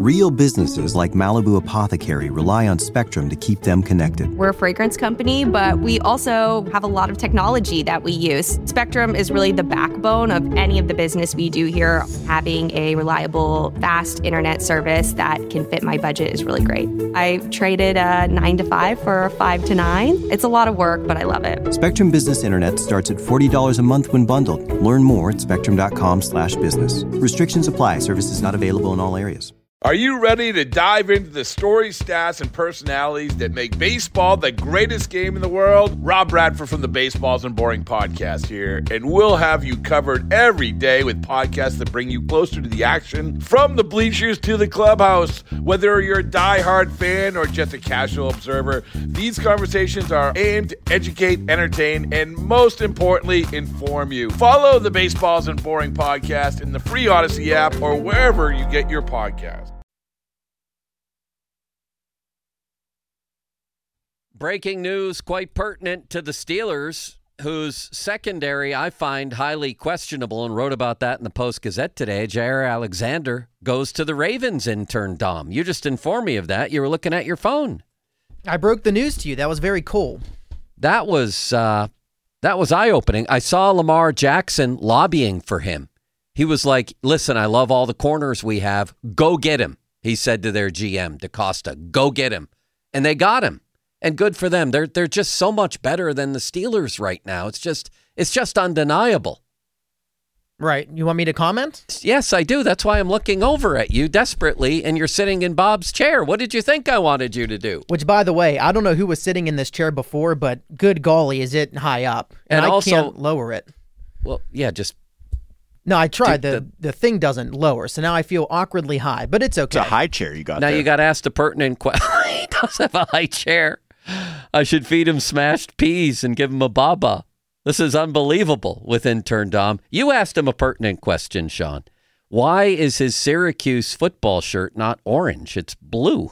Real businesses like Malibu Apothecary rely on Spectrum to keep them connected. We're a fragrance company, but we also have a lot of technology that we use. Spectrum is really the backbone of any of the business we do here. Having a reliable, fast internet service that can fit my budget is really great. I traded a 9 to 5 for a 5 to 9. It's a lot of work, but I love it. Spectrum Business Internet starts at $40 a month when bundled. Learn more at spectrum.com/business. Restrictions apply. Services not available in all areas. Are you ready to dive into the stories, stats, and personalities that make baseball the greatest game in the world? Rob Bradford from the Baseballs and Boring podcast here, and we'll have you covered every day with podcasts that bring you closer to the action from the bleachers to the clubhouse. Whether you're a diehard fan or just a casual observer, these conversations are aimed to educate, entertain, and most importantly, inform you. Follow the Baseballs and Boring podcast in the free Odyssey app or wherever you get your podcasts. Breaking news quite pertinent to the Steelers, whose secondary I find highly questionable, and wrote about that in the Post-Gazette today. Jair Alexander goes to the Ravens, intern Dom. You just informed me of that. You were looking at your phone. I broke the news to you. That was very cool. That was eye-opening. I saw Lamar Jackson lobbying for him. He was like, listen, I love all the corners we have. Go get him, he said to their GM, DaCosta. Go get him. And they got him. And good for them. They're just so much better than the Steelers right now. It's just undeniable. Right. You want me to comment? Yes, I do. That's why I'm looking over at you desperately, and you're sitting in Bob's chair. What did you think I wanted you to do? Which, by the way, I don't know who was sitting in this chair before, but good golly, is it high up. And I also can't lower it. Well, yeah, just... No, I tried. The thing doesn't lower, so now I feel awkwardly high, but it's okay. It's a high chair you got now there. You got asked a pertinent question. He does have a high chair. I should feed him smashed peas and give him a baba. This is unbelievable with intern Dom. You asked him a pertinent question, Sean. Why is his Syracuse football shirt not orange? It's blue.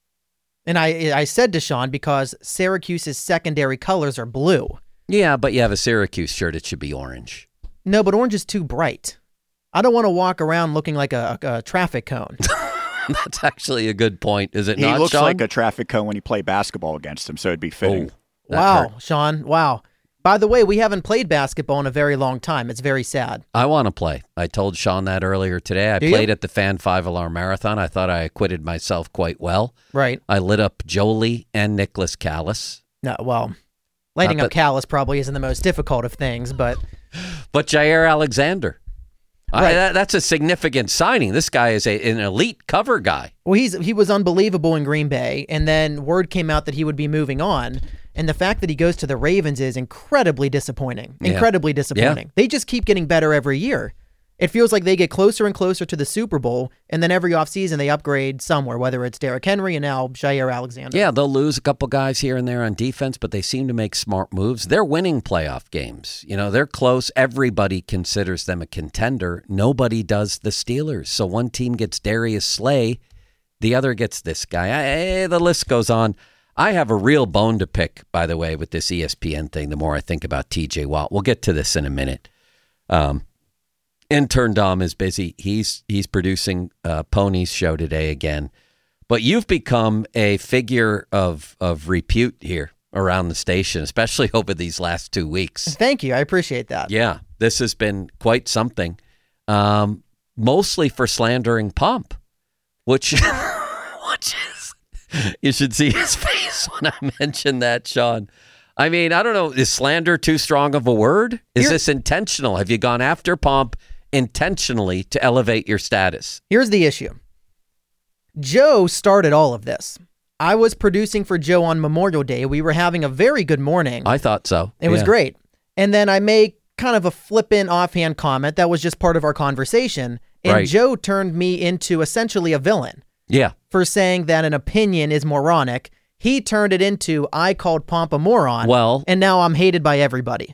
And I said to Sean, because Syracuse's secondary colors are blue. Yeah, but you have a Syracuse shirt. It should be orange. No, but orange is too bright. I don't want to walk around looking like a traffic cone. That's actually a good point, is it not, Sean? He looks like a traffic cone when you play basketball against him, so it'd be fitting. Wow, hurt. Sean, wow. By the way, we haven't played basketball in a very long time. It's very sad. I want to play. I told Sean that earlier today. I played at the Fan 5-alarm marathon. I thought I acquitted myself quite well. Right. I lit up Jolie and Nicholas Callis. No, well, lighting up Callis probably isn't the most difficult of things, but... But Jair Alexander. Right. That's a significant signing. This guy is an elite cover guy. Well, he was unbelievable in Green Bay, and then word came out that he would be moving on. And the fact that he goes to the Ravens is incredibly disappointing. Yeah. Incredibly disappointing. Yeah. They just keep getting better every year. It feels like they get closer and closer to the Super Bowl, and then every offseason they upgrade somewhere, whether it's Derrick Henry and now Jair Alexander. Yeah, they'll lose a couple guys here and there on defense, but they seem to make smart moves. They're winning playoff games. You know, they're close. Everybody considers them a contender. Nobody does the Steelers. So one team gets Darius Slay, the other gets this guy. The list goes on. I have a real bone to pick, by the way, with this ESPN thing, the more I think about TJ Watt. We'll get to this in a minute. Intern Dom is busy. He's producing Pony's show today again. But you've become a figure of repute here around the station, especially over these last 2 weeks. Thank you. I appreciate that. Yeah, this has been quite something. Mostly for slandering Pomp, which is... You should see his face when I mention that, Sean. I mean, I don't know. Is slander too strong of a word? Is this intentional? Have you gone after Pomp intentionally to elevate your status? Here's the issue. Joe started all of this. I was producing for Joe on Memorial Day. We were having a very good morning. I thought so. It was great. And then I made kind of a flippant offhand comment that was just part of our conversation. And Joe turned me into essentially a villain. Yeah. For saying that an opinion is moronic. He turned it into, I called Pomp a moron. Well, and now I'm hated by everybody.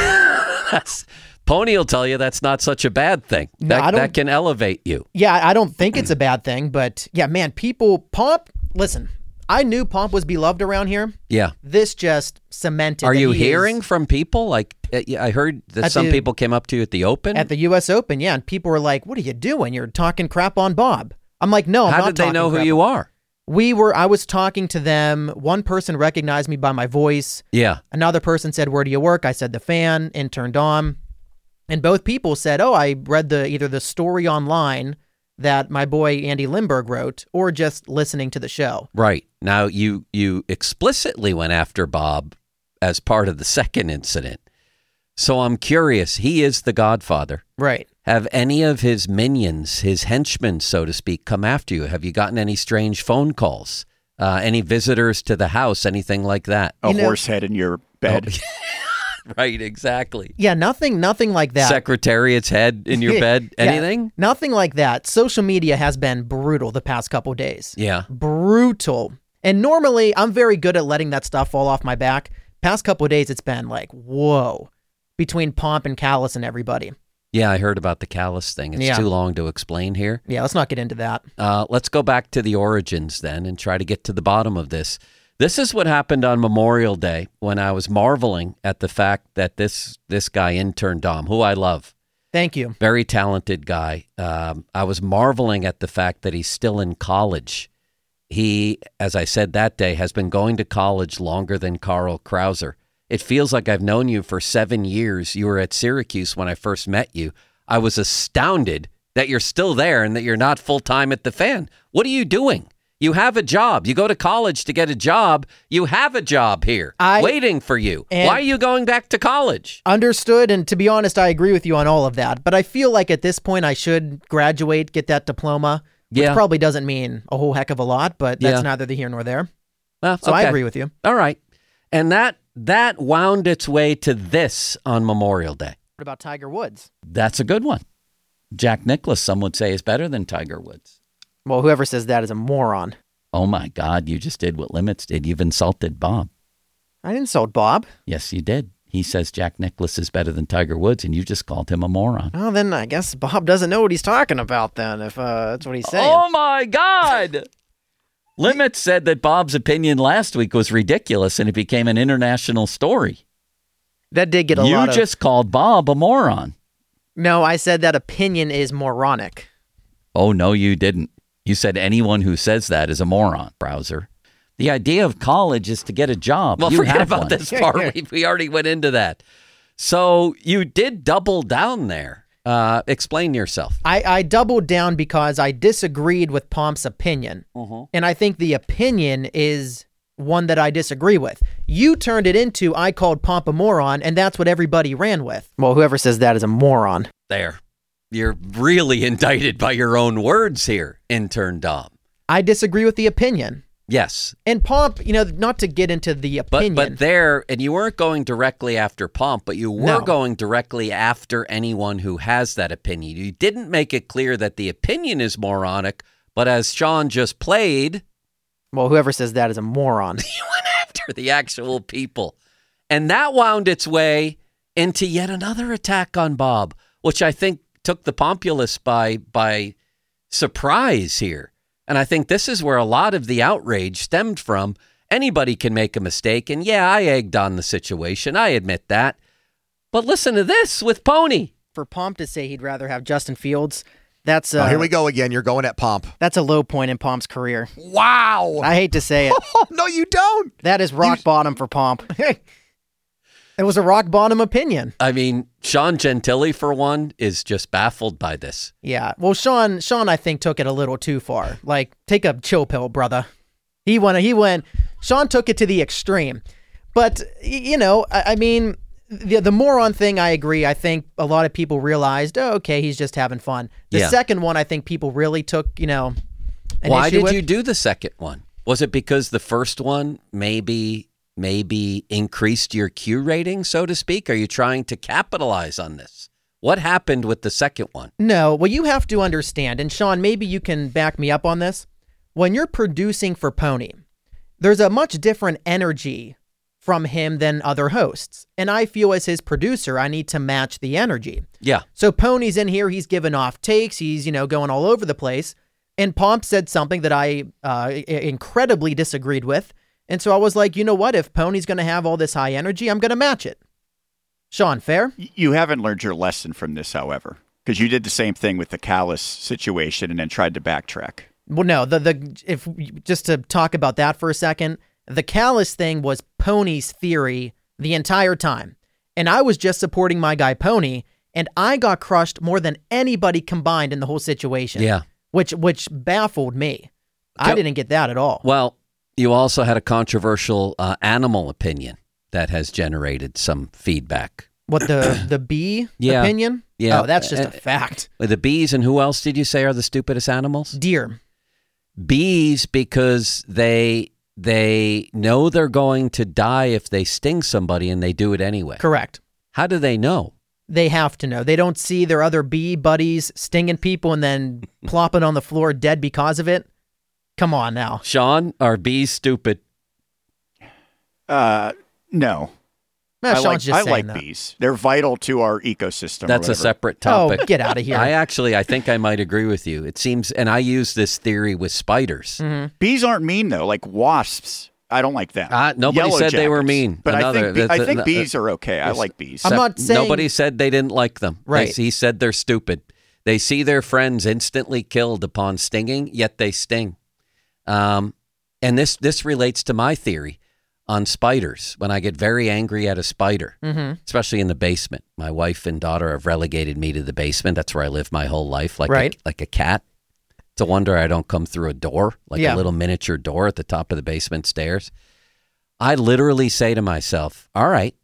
Pony will tell you that's not such a bad thing. That can elevate you. Yeah, I don't think it's a bad thing, but yeah, man, Pomp, listen, I knew Pomp was beloved around here. Yeah. This just cemented. Are you hearing from people? Like, I heard that some people came up to you at the Open. At the U.S. Open, yeah, and people were like, what are you doing? You're talking crap on Bob. I'm like, no, I'm not How did they talking know who crap. you are? I was talking to them. One person recognized me by my voice. Yeah. Another person said, where do you work? I said, The Fan, intern Dom. And both people said, oh, I read either the story online that my boy Andy Lindbergh wrote or just listening to the show. Right. Now, you explicitly went after Bob as part of the second incident. So I'm curious. He is the Godfather. Right. Have any of his minions, his henchmen, so to speak, come after you? Have you gotten any strange phone calls? Any visitors to the house? Anything like that? A horse head in your bed. Oh. Right, exactly. Yeah, nothing like that. Secretariat's head in your bed? Anything? Yeah, nothing like that. Social media has been brutal the past couple days. Yeah. Brutal. And normally, I'm very good at letting that stuff fall off my back. Past couple days, it's been like, whoa, between Pomp and Callus and everybody. Yeah, I heard about the Callus thing. It's too long to explain here. Yeah, let's not get into that. Let's go back to the origins then and try to get to the bottom of this. This is what happened on Memorial Day when I was marveling at the fact that this guy, intern Dom, who I love. Thank you. Very talented guy. I was marveling at the fact that he's still in college. He, as I said that day, has been going to college longer than Carl Krauser. It feels like I've known you for 7 years. You were at Syracuse when I first met you. I was astounded that you're still there and that you're not full-time at the Fan. What are you doing? You have a job. You go to college to get a job. You have a job here waiting for you. Why are you going back to college? Understood. And to be honest, I agree with you on all of that. But I feel like at this point I should graduate, get that diploma, which probably doesn't mean a whole heck of a lot, but that's neither the here nor there. Well, so I agree with you. All right. And that wound its way to this on Memorial Day. What about Tiger Woods? That's a good one. Jack Nicklaus, some would say, is better than Tiger Woods. Well, whoever says that is a moron. Oh, my God. You just did what Limits did. You've insulted Bob. I didn't insult Bob. Yes, you did. He says Jack Nicklaus is better than Tiger Woods, and you just called him a moron. Oh, then I guess Bob doesn't know what he's talking about then, if that's what he's saying. Oh, my God. Limits said that Bob's opinion last week was ridiculous, and it became an international story. That did get a lot of... You just called Bob a moron. No, I said that opinion is moronic. Oh, no, you didn't. You said anyone who says that is a moron, Browser. The idea of college is to get a job. Well, forget about this part. We already went into that. So you did double down there. Explain yourself. I doubled down because I disagreed with Pomp's opinion. And I think the opinion is one that I disagree with. You turned it into, I called Pomp a moron, and that's what everybody ran with. Well, whoever says that is a moron. There. You're really indicted by your own words here, intern Dom. I disagree with the opinion. Yes. And Pomp, not to get into the opinion. But there, and you weren't going directly after Pomp, but you were going directly after anyone who has that opinion. You didn't make it clear that the opinion is moronic, but as Sean just played... Well, whoever says that is a moron. You went after the actual people. And that wound its way into yet another attack on Bob, which I think took the populace by surprise here. And I think this is where a lot of the outrage stemmed from. Anybody can make a mistake. And yeah, I egged on the situation. I admit that. But listen to this with Pony. For Pomp to say he'd rather have Justin Fields, that's... here we go again. You're going at Pomp. That's a low point in Pomp's career. Wow. I hate to say it. No, you don't. That is rock bottom for Pomp. It was a rock bottom opinion. I mean, Sean Gentili, for one, is just baffled by this. Yeah. Well, Sean, I think, took it a little too far. Like, take a chill pill, brother. Sean took it to the extreme. But, I mean, the moron thing, I agree. I think a lot of people realized, oh, okay, he's just having fun. The second one, I think people really took, an Why issue did with. you do the second one? Was it because the first one maybe increased your Q rating, so to speak? Are you trying to capitalize on this? What happened with the second one? No, well, you have to understand, and Sean, maybe you can back me up on this. When you're producing for Pony, there's a much different energy from him than other hosts. And I feel as his producer, I need to match the energy. Yeah. So Pony's in here, he's giving off takes, he's, going all over the place. And Pomp said something that I incredibly disagreed with. And so I was like, you know what? If Pony's going to have all this high energy, I'm going to match it. Sean, fair? You haven't learned your lesson from this, however, because you did the same thing with the Callus situation and then tried to backtrack. Well, no, if just to talk about that for a second, the Callis thing was Pony's theory the entire time. And I was just supporting my guy Pony, and I got crushed more than anybody combined in the whole situation. Yeah. Which baffled me. I didn't get that at all. Well, you also had a controversial animal opinion that has generated some feedback. What, the bee opinion? Yeah. Oh, that's just a fact. The bees, and who else did you say are the stupidest animals? Deer. Bees, because they know they're going to die if they sting somebody, and they do it anyway. Correct. How do they know? They have to know. They don't see their other bee buddies stinging people and then plopping on the floor dead because of it. Come on now. Sean, are bees stupid? No. Sean's just I saying like that. bees. They're vital to our ecosystem. That's a separate topic. Oh, get out of here. I think I might agree with you. It seems, and I use this theory with spiders. Mm-hmm. Bees aren't mean, though. Like wasps, I don't like them. Nobody Yellow said they were jackets. mean. But I think bees are okay. I like bees. I'm not saying... Nobody said they didn't like them. Right. He said they're stupid. They see their friends instantly killed upon stinging, yet they sting. And this relates to my theory on spiders. When I get very angry at a spider, especially in the basement, my wife and daughter have relegated me to the basement. That's where I live my whole life, like a cat. It's a wonder I don't come through a door, like a little miniature door at the top of the basement stairs. I literally say to myself, all right,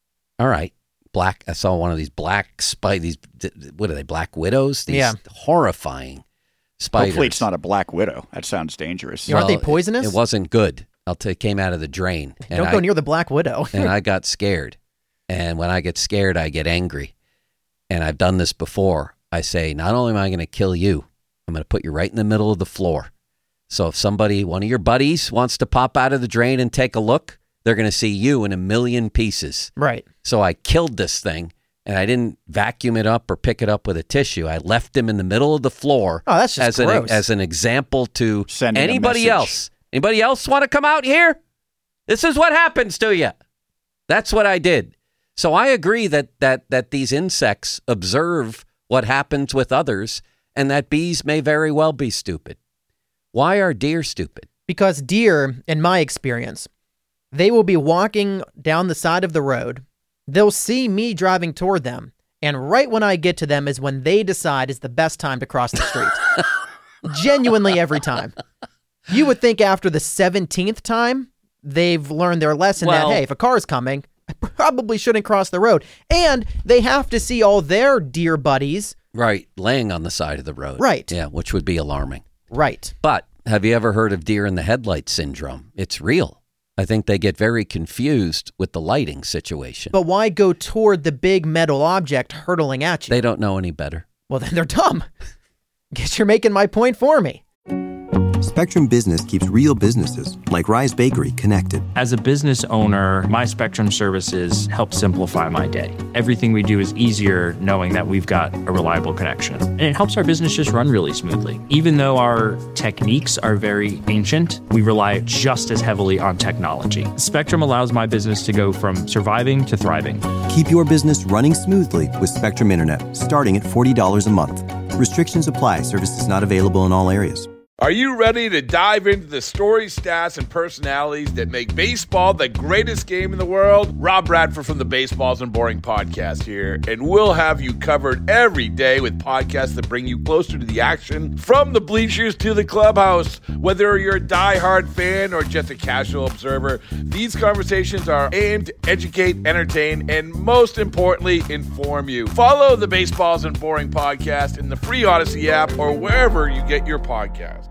black. I saw one of these black spiders. What are they, black widows? These horrifying spiders. Hopefully it's not a black widow. That sounds dangerous. Aren't they poisonous? It wasn't good. I'll tell you, it came out of the drain. Don't go near the black widow. And I got scared. And when I get scared, I get angry. And I've done this before. I say, not only am I going to kill you, I'm going to put you right in the middle of the floor. So if somebody, one of your buddies, wants to pop out of the drain and take a look, they're going to see you in a million pieces. Right. So I killed this thing, and I didn't vacuum it up or pick it up with a tissue. I left him in the middle of the floor. Oh, that's just gross. As an example to Sending anybody else. Anybody else want to come out here? This is what happens to you. That's what I did. So I agree that these insects observe what happens with others, and that bees may very well be stupid. Why are deer stupid? Because deer, in my experience, they will be walking down the side of the road. They'll see me driving toward them. And right when I get to them is when they decide is the best time to cross the street. Genuinely every time. You would think after the 17th time, they've learned their lesson that, hey, if a car's coming, I probably shouldn't cross the road. And they have to see all their deer buddies. Right, laying on the side of the road. Right. Yeah, which would be alarming. Right. But have you ever heard of deer in the headlights syndrome? It's real. I think they get very confused with the lighting situation. But why go toward the big metal object hurtling at you? They don't know any better. Well, then they're dumb. Guess you're making my point for me. Spectrum Business keeps real businesses, like Rise Bakery, connected. As a business owner, my Spectrum services help simplify my day. Everything we do is easier knowing that we've got a reliable connection. And it helps our business just run really smoothly. Even though our techniques are very ancient, we rely just as heavily on technology. Spectrum allows my business to go from surviving to thriving. Keep your business running smoothly with Spectrum Internet, starting at $40 a month. Restrictions apply. Services not available in all areas. Are you ready to dive into the stories, stats, and personalities that make baseball the greatest game in the world? Rob Bradford from the Baseballs and Boring podcast here, and we'll have you covered every day with podcasts that bring you closer to the action, from the bleachers to the clubhouse. Whether you're a diehard fan or just a casual observer, these conversations are aimed to educate, entertain, and most importantly, inform you. Follow the Baseballs and Boring podcast in the free Odyssey app or wherever you get your podcast.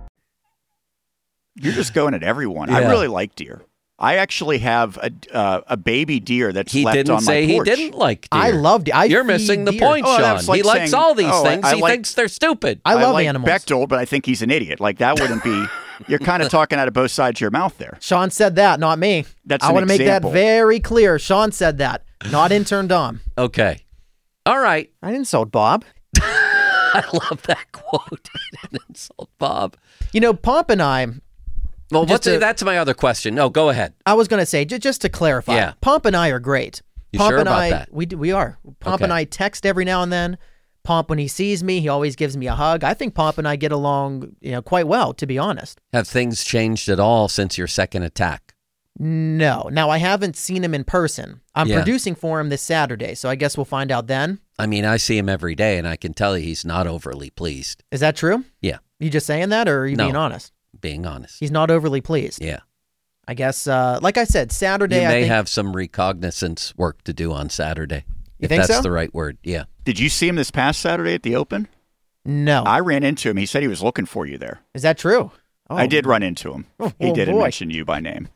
You're just going at everyone. Yeah. I really like deer. I actually have a baby deer that's left on my porch. He didn't say he didn't like deer. I love deer. You're missing the point, Sean. Like he likes saying, all these things. I He like, thinks they're stupid. I love like animals. Bechtel, but I think he's an idiot. Like, that wouldn't be... You're kind of talking out of both sides of your mouth there. Sean said that, not me. I want to make that very clear. Sean said that, not intern Dom. Okay. All right. I didn't insult Bob. I love that quote. I didn't insult Bob. You know, Pomp and I... Well, that's my other question. No, go ahead. I was going to say, just to clarify, Yeah. Pomp and I are great. You Pomp sure and about I, that? We are. Pomp and I text every now and then. Pomp, when he sees me, he always gives me a hug. I think Pomp and I get along, quite well, to be honest. Have things changed at all since your second attack? No. Now, I haven't seen him in person. I'm producing for him this Saturday, so I guess we'll find out then. I mean, I see him every day, and I can tell you he's not overly pleased. Is that true? Yeah. You just saying that, or are you being honest? Being honest. He's not overly pleased. Yeah. I guess, like I said, Saturday, you may I think, have some recognizance work to do on Saturday. You if think that's so? the right word, yeah. Did you see him this past Saturday at the Open? No. I ran into him. He said he was looking for you there. Is that true? Oh. I did run into him. He didn't boy. mention you by name.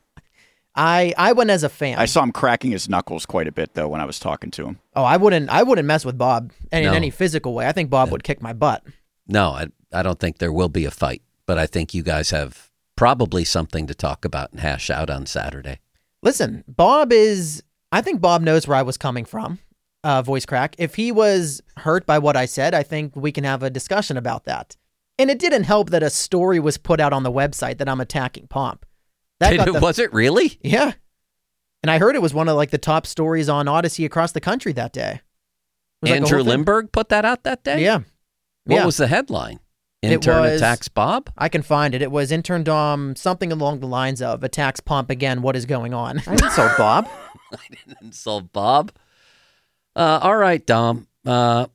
I went as a fan. I saw him cracking his knuckles quite a bit, though, when I was talking to him. Oh, I wouldn't mess with Bob in any physical way. I think Bob would kick my butt. No, I don't think there will be a fight, but I think you guys have probably something to talk about and hash out on Saturday. Listen, I think Bob knows where I was coming from, voice crack. If he was hurt by what I said, I think we can have a discussion about that. And it didn't help that a story was put out on the website that I'm attacking Pomp. Was it really? Yeah. And I heard it was one of the top stories on Odyssey across the country that day. Andrew Lindbergh put that out that day? Yeah. What was the headline? Intern attacks Bob? I can find it. It was Intern Dom, something along the lines of attacks Pomp again. What is going on? I didn't insult Bob. I didn't insult Bob. All right, Dom. I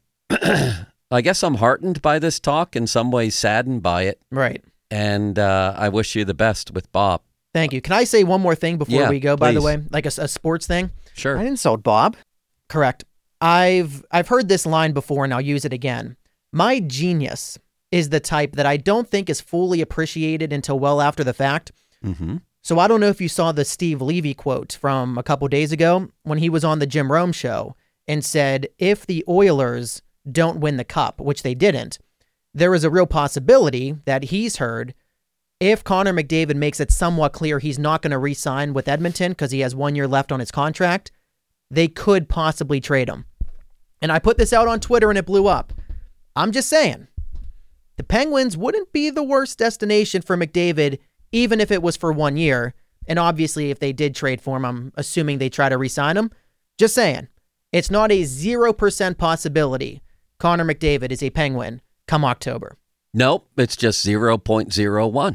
guess I'm heartened by this talk, in some ways saddened by it. Right. And I wish you the best with Bob. Thank you. Can I say one more thing before we go, by the please. way? Like a sports thing? Sure. I didn't insult Bob. Correct. I've heard this line before, and I'll use it again. My genius is the type that I don't think is fully appreciated until well after the fact. Mm-hmm. So I don't know if you saw the Steve Levy quote from a couple days ago when he was on the Jim Rome show and said, if the Oilers don't win the cup, which they didn't, there is a real possibility that he's heard if Connor McDavid makes it somewhat clear he's not going to re-sign with Edmonton because he has 1 year left on his contract, they could possibly trade him. And I put this out on Twitter and it blew up. I'm just saying, the Penguins wouldn't be the worst destination for McDavid, even if it was for 1 year. And obviously, if they did trade for him, I'm assuming they try to re-sign him. Just saying, it's not a 0% possibility Connor McDavid is a Penguin come October. Nope, it's just 0.01.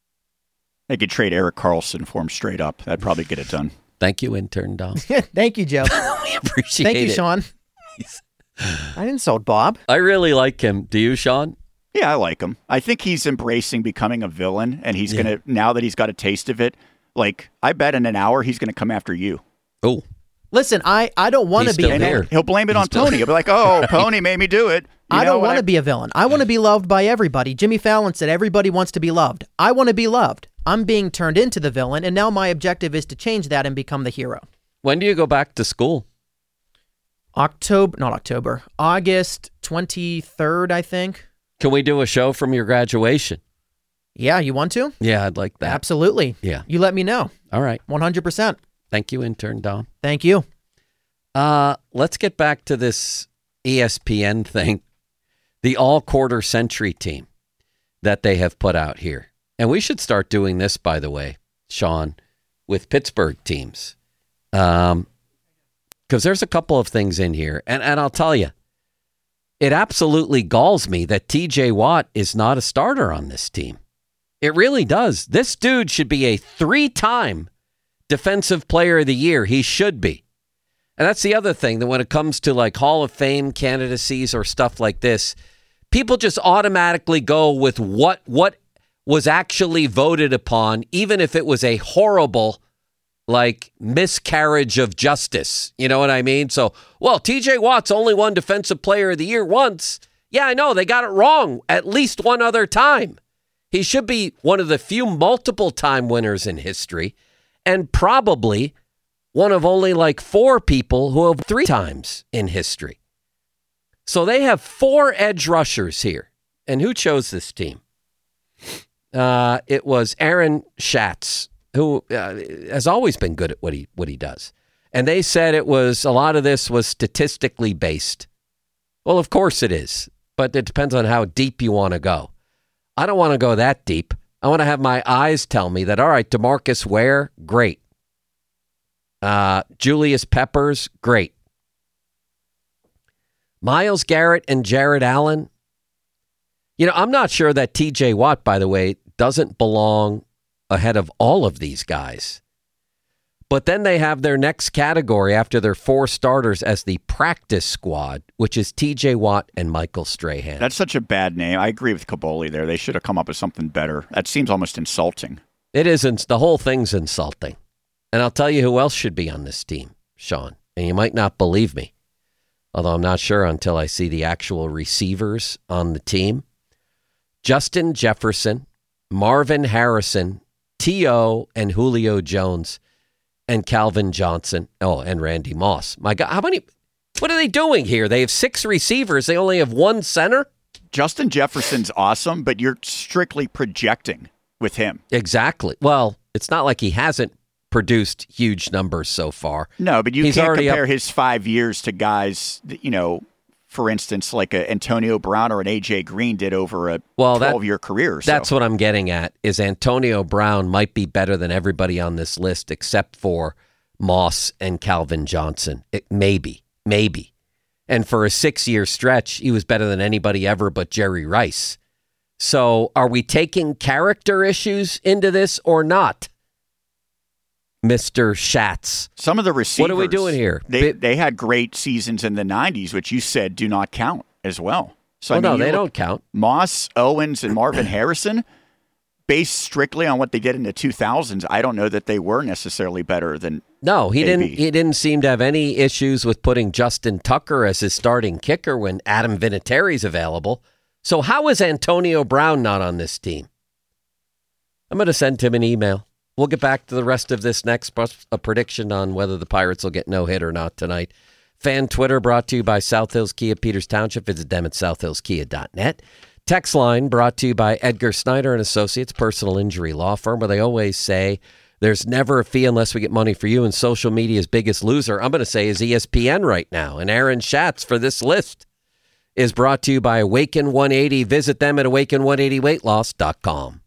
They could trade Erik Karlsson for him straight up. That'd probably get it done. Thank you, Intern Dom. Thank you, Joe. We appreciate it. Thank you, Sean. I didn't insult Bob. I really like him. Do you, Sean? Yeah, I like him. I think he's embracing becoming a villain, and he's going to, now that he's got a taste of it, I bet in an hour he's going to come after you. Oh. Listen, I don't want to be a villain. He'll blame it on Pony. He'll be like, oh, Pony made me do it. I don't want to be a villain. I want to be loved by everybody. Jimmy Fallon said everybody wants to be loved. I want to be loved. I'm being turned into the villain, and now my objective is to change that and become the hero. When do you go back to school? August 23rd, I think. Can we do a show from your graduation? Yeah, you want to? Yeah, I'd like that. Absolutely. Yeah. You let me know. All right. 100%. Thank you, Intern Dom. Thank you. Let's get back to this ESPN thing, the all-quarter century team that they have put out here. And we should start doing this, by the way, Sean, with Pittsburgh teams. Because there's a couple of things in here. And I'll tell you, it absolutely galls me that TJ Watt is not a starter on this team. It really does. This dude should be a 3-time Defensive Player of the Year. He should be. And that's the other thing, that when it comes to Hall of Fame candidacies or stuff like this, people just automatically go with what was actually voted upon, even if it was a horrible miscarriage of justice. You know what I mean? So, TJ Watt's only won Defensive Player of the Year once. Yeah, I know. They got it wrong at least one other time. He should be one of the few multiple-time winners in history, and probably one of only 4 people who have 3 times in history. So they have 4 edge rushers here. And who chose this team? It was Aaron Schatz, who has always been good at what he does. And they said a lot of this was statistically based. Well, of course it is, but it depends on how deep you want to go. I don't want to go that deep. I want to have my eyes tell me that, all right, DeMarcus Ware, great. Julius Peppers, great. Myles Garrett and Jared Allen. You know, I'm not sure that TJ Watt, by the way, doesn't belong ahead of all of these guys. But then they have their next category after their 4 starters as the practice squad, which is TJ Watt and Michael Strahan. That's such a bad name. I agree with Kaboli there. They should have come up with something better. That seems almost insulting. It isn't. The whole thing's insulting. And I'll tell you who else should be on this team, Sean. And you might not believe me, although I'm not sure until I see the actual receivers on the team. Justin Jefferson, Marvin Harrison, T.O., and Julio Jones, and Calvin Johnson. Oh, and Randy Moss. My God, what are they doing here? They have 6 receivers. They only have 1 center? Justin Jefferson's awesome, but you're strictly projecting with him. Exactly. Well, it's not like he hasn't produced huge numbers so far. No, but you can't compare his 5 years to guys, for instance, like a Antonio Brown or an A.J. Green did over a 12-year career. So. That's what I'm getting at, is Antonio Brown might be better than everybody on this list except for Moss and Calvin Johnson. Maybe. And for a 6-year stretch, he was better than anybody ever but Jerry Rice. So are we taking character issues into this or not? Mr. Schatz. Some of the receivers. What are we doing here? They had great seasons in the 90s, which you said do not count as well. So no, they don't count. Moss, Owens, and Marvin Harrison, based strictly on what they did in the 2000s, I don't know that they were necessarily better than No, he AB. didn't. He didn't seem to have any issues with putting Justin Tucker as his starting kicker when Adam Vinatieri's available. So how is Antonio Brown not on this team? I'm going to send him an email. We'll get back to the rest of this next, a prediction on whether the Pirates will get no hit or not tonight. Fan Twitter brought to you by South Hills Kia, Peters Township. Visit them at southhillskia.net. Text line brought to you by Edgar Snyder and Associates, personal injury law firm, where they always say there's never a fee unless we get money for you, and social media's biggest loser, I'm going to say, is ESPN right now. And Aaron Schatz for this list is brought to you by Awaken 180. Visit them at awaken180weightloss.com.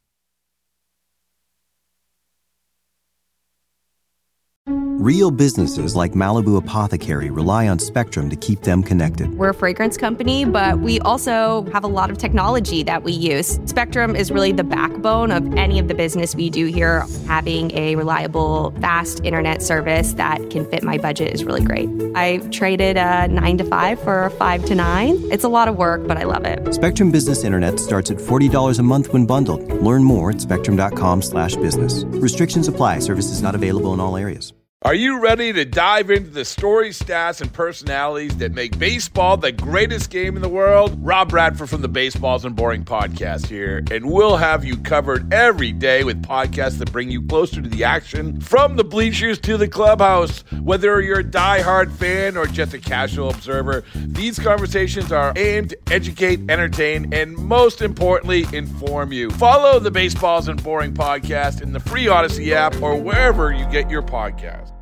Real businesses like Malibu Apothecary rely on Spectrum to keep them connected. We're a fragrance company, but we also have a lot of technology that we use. Spectrum is really the backbone of any of the business we do here. Having a reliable, fast internet service that can fit my budget is really great. I traded a 9 to 5 for a 5 to 9. It's a lot of work, but I love it. Spectrum Business Internet starts at $40 a month when bundled. Learn more at spectrum.com/business. Restrictions apply. Services not available in all areas. Are you ready to dive into the stories, stats, and personalities that make baseball the greatest game in the world? Rob Bradford from the Baseballs and Boring podcast here, and we'll have you covered every day with podcasts that bring you closer to the action, from the bleachers to the clubhouse. Whether you're a diehard fan or just a casual observer, these conversations are aimed to educate, entertain, and most importantly, inform you. Follow the Baseballs and Boring podcast in the free Odyssey app or wherever you get your podcasts.